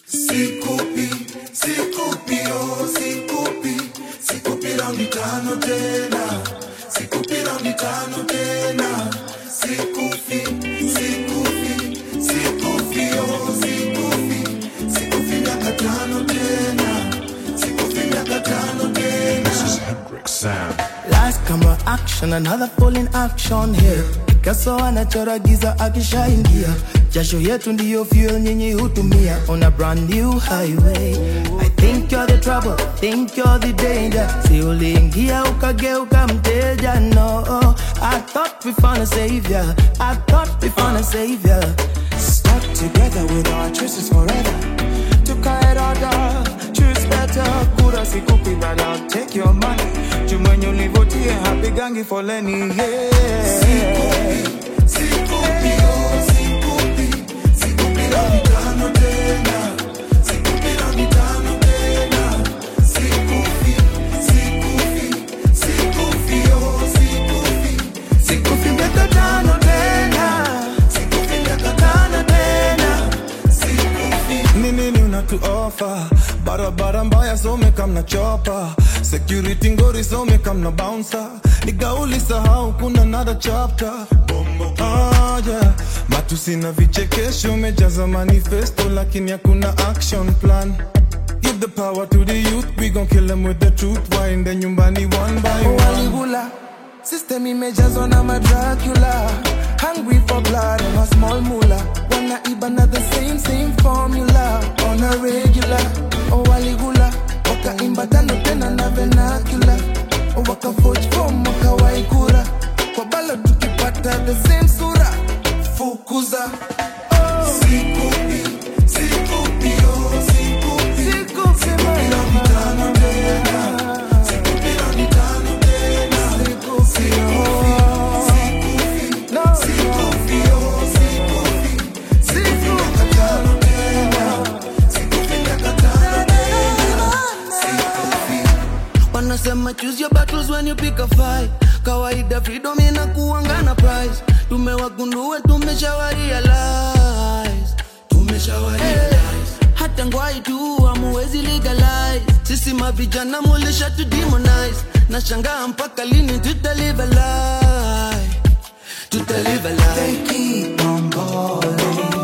Sikupi, oh sikupi, sikupi raundi tano tena, sikupi raundi tano tena, sikufi, oh sikufi miaka tano tena, sikufi miaka tano tena. This is Hendrix Sound. Last camera action, another full in action here. Picasso anachora giza akishaingia. Jasho yetu ndiyo fuel nyinyi hutumia on a brand new highway. I think you're the trouble, think you're the danger. Si uliingia ukageuka mteja, no. I thought we found a savior, I thought we found a savior. Stuck together with our choices forever. Took our head order, choose better. Kura sikupi but I'll take your money. Jumwenye ulivotie happy gangi foleni, yeah. Sikupi, oh sikupi, sikupi raundi tano tena, sikupi raundi tano tena, sikufi, oh sikufi miaka tano tena, sikufi miaka tano tena, sikufi. Nini unatu offer? Barabara mbaya so me come na chopper. Security ngori so me come na bouncer. Nigauli sahau kuna another chapter. Yeah. Matusi na vichekesho umejaza manifesto lakini hakuna action plan. Give the power to the youth, we gon' kill them with the truth. Waende nyumbani one by one. Waligula, system imejazwa na Dracula. Hungry for blood and a small moolah. Wanna iba the same formula on a regular. Waligula, waka imba tano tena na vernacular. Waka forge from waka waikura. Kwa bala tukipata the same sura. Fukuza. Sikupi, oh sikupi, sikupi raundi tano tena, sikupi raundi tano tena, sikufi, oh sikufi miaka tano tena, sikufi miaka tano tena, sikufi. Wanasema choose your battles when you pick a fight. Kawaida freedom inakuanga na price. Tumewagundua tumeshawarealize. Hata ngwai tu hamuwezi legalize. Sisi mavijana mulisha to demonize. Nashangaa mpaka lini tutalive a lie. They keep on calling.